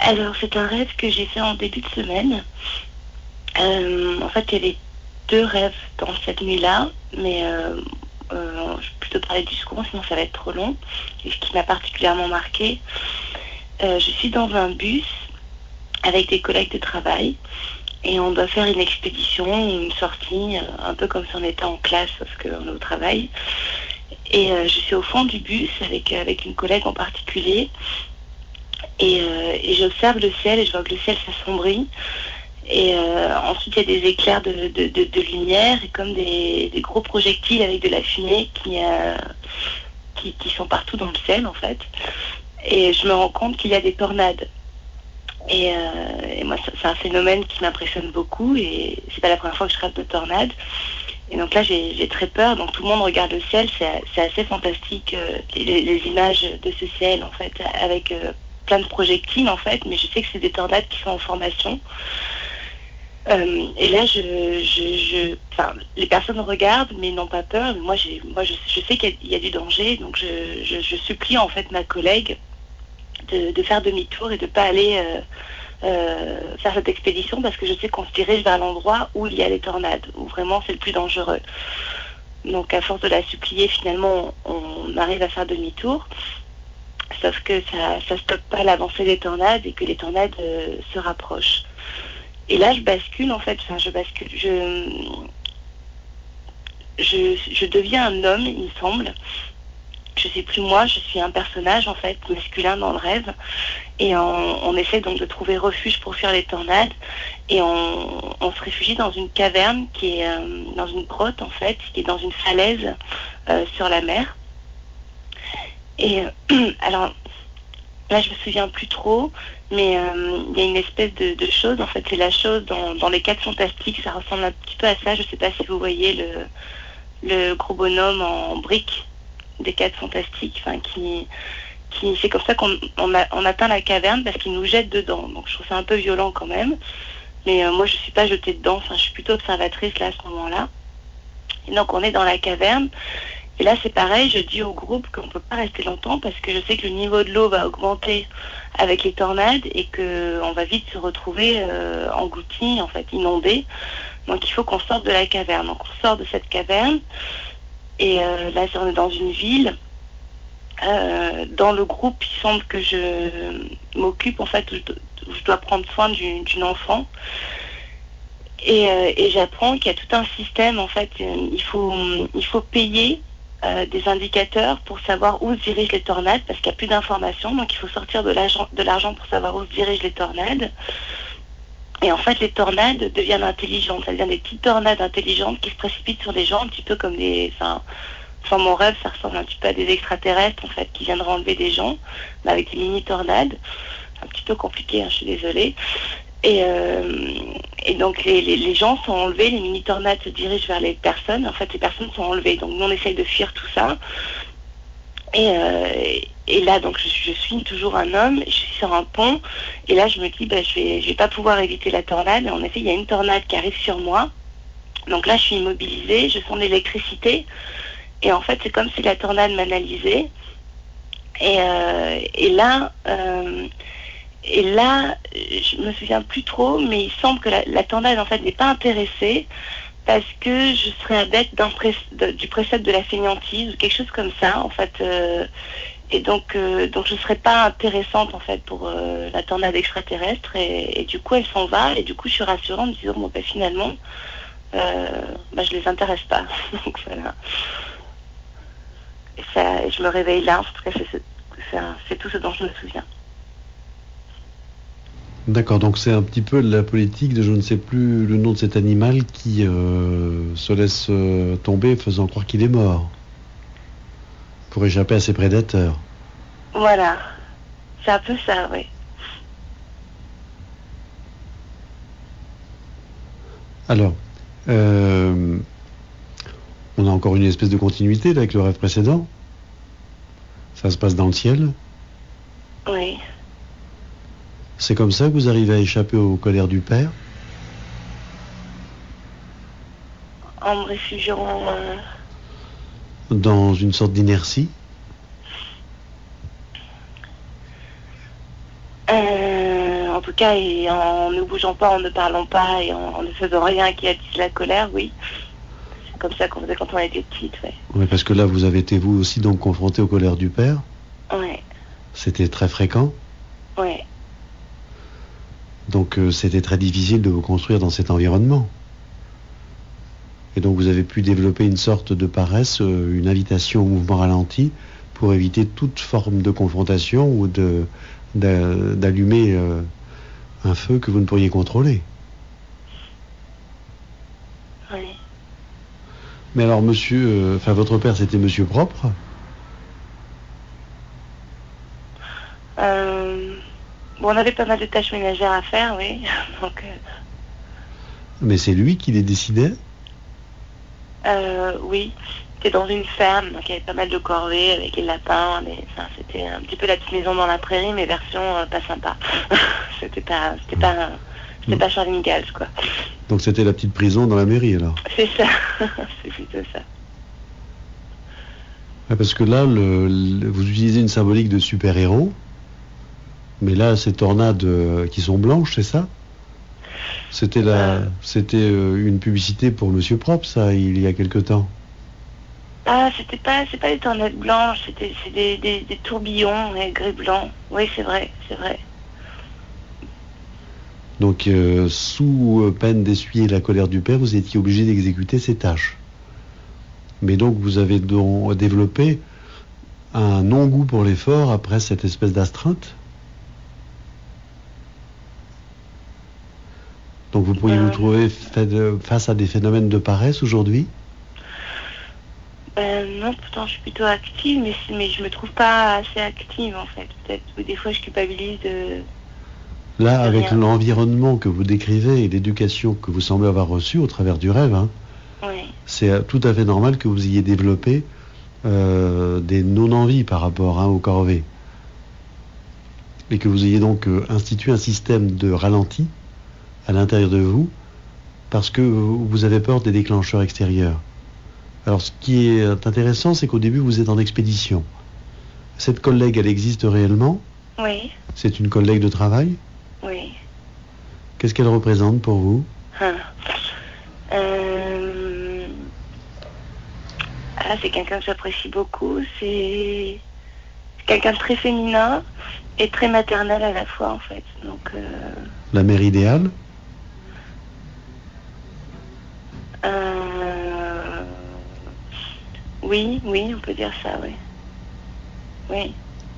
Alors, c'est un rêve que j'ai fait en début de semaine. En fait, il y avait deux rêves dans cette nuit-là, mais je vais plutôt parler du second, sinon ça va être trop long. Et ce qui m'a particulièrement marqué, je suis dans un bus avec des collègues de travail et on doit faire une expédition, une sortie, un peu comme si on était en classe parce qu'on est au travail. Et je suis au fond du bus avec une collègue en particulier et j'observe le ciel et je vois que le ciel s'assombrit. Et ensuite, il y a des éclairs de lumière et comme des gros projectiles avec de la fumée qui sont partout dans le ciel, en fait. Et je me rends compte qu'il y a des tornades. Et moi, c'est un phénomène qui m'impressionne beaucoup et c'est pas la première fois que je rêve de tornades. Et donc là, j'ai très peur. Donc tout le monde regarde le ciel. C'est assez fantastique, les images de ce ciel, en fait, avec plein de projectiles, en fait. Mais je sais que c'est des tornades qui sont en formation. Et là, enfin, les personnes regardent, mais n'ont pas peur. Moi, je sais qu'il y a du danger, donc je supplie en fait ma collègue de faire demi-tour et de ne pas aller faire cette expédition parce que je sais qu'on se dirige vers l'endroit où il y a les tornades, où vraiment c'est le plus dangereux. Donc, à force de la supplier, finalement, on arrive à faire demi-tour. Sauf que ça stoppe pas l'avancée des tornades et que les tornades se rapprochent. Et là, je bascule, en fait, enfin, je deviens un homme, il me semble. Je sais plus moi, je suis un personnage, en fait, masculin dans le rêve. Et on essaie donc de trouver refuge pour fuir les tornades. Et on se réfugie dans une caverne qui est dans une grotte, en fait, qui est dans une falaise sur la mer. Et alors, là, je me souviens plus trop, mais il y a une espèce de chose, en fait, c'est la chose dans les 4 Fantastiques, ça ressemble un petit peu à ça, je sais pas si vous voyez le gros bonhomme en briques des 4 Fantastiques, enfin, c'est comme ça qu'on atteint la caverne parce qu'il nous jette dedans, donc je trouve ça un peu violent quand même, mais moi je suis pas jetée dedans, enfin, je suis plutôt observatrice là à ce moment-là, et donc on est dans la caverne. Et là, c'est pareil, je dis au groupe qu'on ne peut pas rester longtemps parce que je sais que le niveau de l'eau va augmenter avec les tornades et qu'on va vite se retrouver englouti, en fait, inondé. Donc, il faut qu'on sorte de la caverne. Donc, on sort de cette caverne et là, on est dans une ville. Dans le groupe, il semble que je m'occupe, en fait, où je dois prendre soin d'une enfant. Et j'apprends qu'il y a tout un système, en fait, il faut payer des indicateurs pour savoir où se dirigent les tornades parce qu'il n'y a plus d'informations, donc il faut sortir de l'argent pour savoir où se dirigent les tornades. Et en fait, les tornades deviennent intelligentes, ça devient des petites tornades intelligentes qui se précipitent sur les gens, un petit peu comme enfin mon rêve, ça ressemble un petit peu à des extraterrestres en fait qui viendraient enlever des gens, mais avec des mini tornades. Un petit peu compliqué, hein, je suis désolée. Et donc les gens sont enlevés, les mini-tornades se dirigent vers les personnes. En fait, les personnes sont enlevées. Donc nous, on essaye de fuir tout ça. Et là, donc je suis toujours un homme, je suis sur un pont. Et là, je me dis, je vais pas pouvoir éviter la tornade. Et en effet, il y a une tornade qui arrive sur moi. Donc là, je suis immobilisée, je sens l'électricité. Et en fait, c'est comme si la tornade m'analysait. Et là... Et là, je me souviens plus trop, mais il semble que la tornade, en fait, n'est pas intéressée parce que je serais adepte du précepte de la fainéantise ou quelque chose comme ça, en fait. Et donc je serais pas intéressante, en fait, pour la tornade extraterrestre. Et du coup, elle s'en va. Et du coup, je suis rassurée en me disant, bon, finalement, je les intéresse pas. Donc, voilà. Et je me réveille là. En tout cas, c'est tout ce dont je me souviens. D'accord, donc c'est un petit peu la politique de je ne sais plus le nom de cet animal qui se laisse tomber faisant croire qu'il est mort pour échapper à ses prédateurs. Voilà, c'est un peu ça, oui. Alors, on a encore une espèce de continuité là, avec le rêve précédent. Ça se passe dans le ciel. Oui. C'est comme ça que vous arrivez à échapper aux colères du père? En me réfugiant... Dans une sorte d'inertie? en tout cas, et en ne bougeant pas, en ne parlant pas et en ne faisant rien qui attise la colère, oui. C'est comme ça qu'on faisait quand on était petite, ouais. Oui, parce que là, vous avez été vous aussi donc confronté aux colères du père. Ouais. C'était très fréquent. Ouais. Donc c'était très difficile de vous construire dans cet environnement. Et donc vous avez pu développer une sorte de paresse, une invitation au mouvement ralenti pour éviter toute forme de confrontation ou d'allumer un feu que vous ne pourriez contrôler. Oui. Mais alors monsieur, votre père c'était monsieur propre? Bon, on avait pas mal de tâches ménagères à faire, oui. Donc, Mais c'est lui qui les décidait? oui. C'était dans une ferme, donc il y avait pas mal de corvées avec les lapins. C'était un petit peu la petite maison dans la prairie, mais version pas sympa. C'était pas Charlie Ingalls, quoi. Donc c'était la petite prison dans la mairie alors? C'est ça. C'est plutôt ça. Ouais, parce que là, vous utilisez une symbolique de super-héros, mais là, ces tornades qui sont blanches, c'est ça? C'était une publicité pour Monsieur Propre, ça, il y a quelque temps. Ah, c'est pas des tornades blanches, c'est des tourbillons gris-blanc. Oui, c'est vrai. Donc, sous peine d'essuyer la colère du père, vous étiez obligé d'exécuter ces tâches. Mais donc, vous avez donc développé un non-goût pour l'effort après cette espèce d'astreinte. Donc, vous pourriez vous trouver face à des phénomènes de paresse aujourd'hui? Non, pourtant je suis plutôt active, mais je me trouve pas assez active en fait. Peut-être que des fois je culpabilise de... Là, avec l'environnement que vous décrivez et l'éducation que vous semblez avoir reçue au travers du rêve, hein, oui. C'est tout à fait normal que vous ayez développé des non-envies par rapport aux corvées. Et que vous ayez donc institué un système de ralenti à l'intérieur de vous parce que vous avez peur des déclencheurs extérieurs. Alors ce qui est intéressant, c'est qu'au début, vous êtes en expédition. Cette collègue, elle existe réellement? Oui. C'est une collègue de travail? Oui. Qu'est-ce qu'elle représente pour vous? C'est quelqu'un que j'apprécie beaucoup. C'est quelqu'un de très féminin et très maternel à la fois, en fait. Donc, La mère idéale? Oui, on peut dire ça, oui. Oui.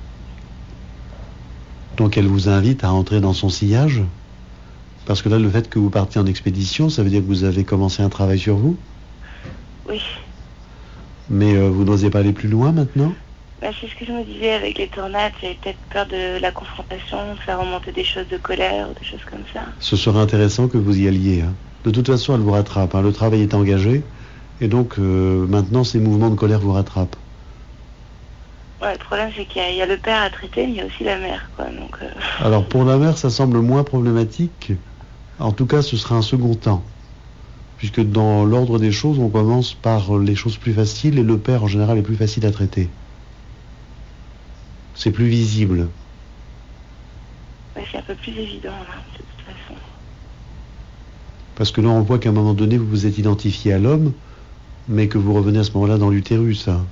Donc elle vous invite à entrer dans son sillage? Parce que là, le fait que vous partiez en expédition, ça veut dire que vous avez commencé un travail sur vous? Oui. Mais vous n'osez pas aller plus loin maintenant? C'est ce que je me disais avec les tornades, j'avais peut-être peur de la confrontation, de faire remonter des choses de colère ou des choses comme ça. Ce serait intéressant que vous y alliez. Hein. De toute façon, elle vous rattrape. Hein. Le travail est engagé. Et donc, maintenant, ces mouvements de colère vous rattrapent. Ouais, le problème, c'est qu'il y a le père à traiter, mais il y a aussi la mère, quoi. Donc, Alors, pour la mère, ça semble moins problématique. En tout cas, ce sera un second temps. Puisque dans l'ordre des choses, on commence par les choses plus faciles et le père, en général, est plus facile à traiter. C'est plus visible. Ouais, c'est un peu plus évident, là, de toute façon. Parce que là, on voit qu'à un moment donné, vous vous êtes identifié à l'homme, mais que vous revenez à ce moment-là dans l'utérus. Hein.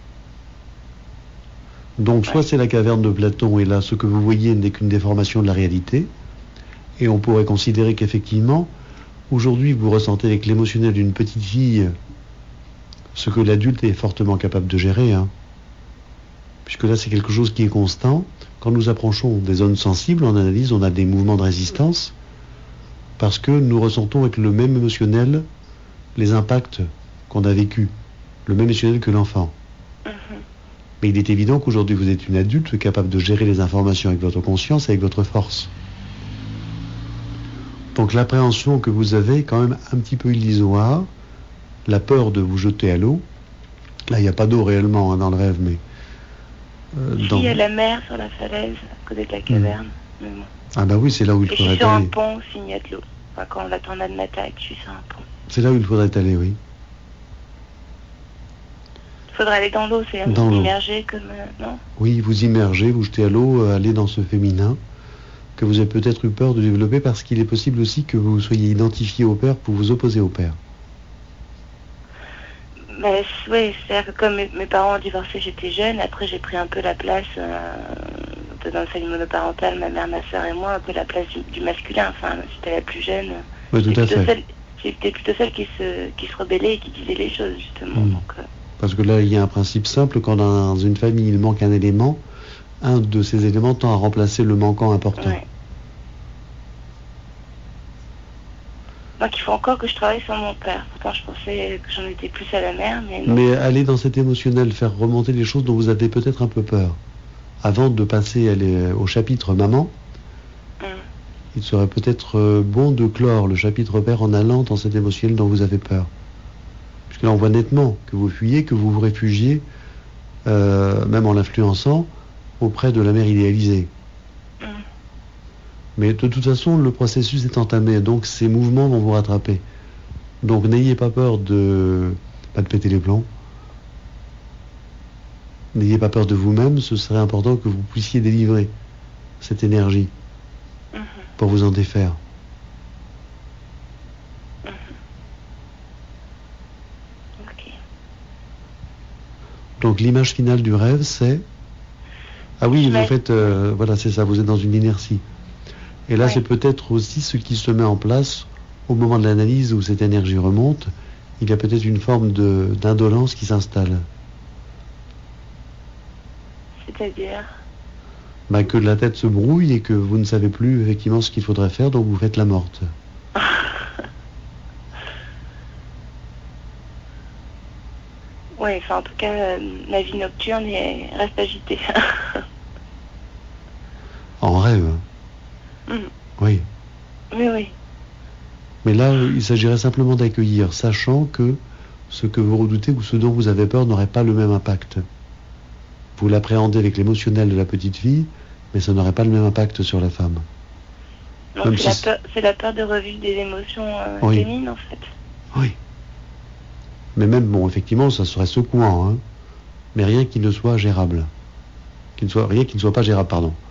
Donc, soit c'est la caverne de Platon, et là, ce que vous voyez n'est qu'une déformation de la réalité, et on pourrait considérer qu'effectivement, aujourd'hui, vous ressentez avec l'émotionnel d'une petite fille ce que l'adulte est fortement capable de gérer. Hein. Puisque là, c'est quelque chose qui est constant. Quand nous approchons des zones sensibles, en analyse, on a des mouvements de résistance, parce que nous ressentons avec le même émotionnel les impacts qu'on a vécus, le même émotionnel que l'enfant. Mais il est évident qu'aujourd'hui, vous êtes une adulte capable de gérer les informations avec votre conscience et avec votre force. Donc l'appréhension que vous avez est quand même un petit peu illusoire, la peur de vous jeter à l'eau, là, il n'y a pas d'eau réellement dans le rêve, mais... il y a la mer sur la falaise, à côté de la caverne. Mais bon. Ah bah oui, c'est là où il faudrait aller. Je suis sur un pont s'il y a de l'eau. Enfin, quand la tornade m'attaque, je suis sur un pont. C'est là où il faudrait aller, oui. Il faudrait aller dans l'eau, c'est immerger comme... non? Oui, vous immergez, vous jetez à l'eau, aller dans ce féminin que vous avez peut-être eu peur de développer parce qu'il est possible aussi que vous soyez identifié au père pour vous opposer au père. Ben, oui, c'est-à-dire que comme mes parents ont divorcé, j'étais jeune. Après, j'ai pris un peu la place, dans le famille monoparentale, ma mère, ma soeur et moi, un peu la place du masculin. Enfin, j'étais la plus jeune. Oui, tout à fait. J'étais plutôt celle qui se rebellait et qui disait les choses, justement. Donc, parce que là, il y a un principe simple. Quand dans une famille, il manque un élément, un de ces éléments tend à remplacer le manquant important. Ouais. Donc il faut encore que je travaille sur mon père. Pourtant je pensais que j'en étais plus à la mère, mais non. Mais aller dans cet émotionnel, faire remonter les choses dont vous avez peut-être un peu peur. Avant de passer au chapitre maman, il serait peut-être bon de clore le chapitre père en allant dans cet émotionnel dont vous avez peur. Puisque là on voit nettement que vous fuyez, que vous vous réfugiez, même en l'influençant, auprès de la mère idéalisée. Mais de toute façon, le processus est entamé, donc ces mouvements vont vous rattraper. Donc n'ayez pas peur pas de péter les plombs. N'ayez pas peur de vous-même, ce serait important que vous puissiez délivrer cette énergie pour vous en défaire. Okay. Donc l'image finale du rêve, c'est... Ah oui, vous faites... voilà, c'est ça, vous êtes dans une inertie. Et là, c'est peut-être aussi ce qui se met en place au moment de l'analyse où cette énergie remonte. Il y a peut-être une forme d'indolence qui s'installe. C'est-à-dire que la tête se brouille et que vous ne savez plus effectivement ce qu'il faudrait faire, donc vous faites la morte. Oui, enfin en tout cas, ma vie nocturne reste agitée. En rêve. Oui. Oui. Mais là, il s'agirait simplement d'accueillir, sachant que ce que vous redoutez ou ce dont vous avez peur n'aurait pas le même impact. Vous l'appréhendez avec l'émotionnel de la petite fille, mais ça n'aurait pas le même impact sur la femme. Donc c'est la peur de revivre des émotions féminines, en fait. Oui. Mais même, bon, effectivement, ça serait secouant, hein, mais rien qui ne soit gérable. Rien qui ne soit pas gérable, pardon.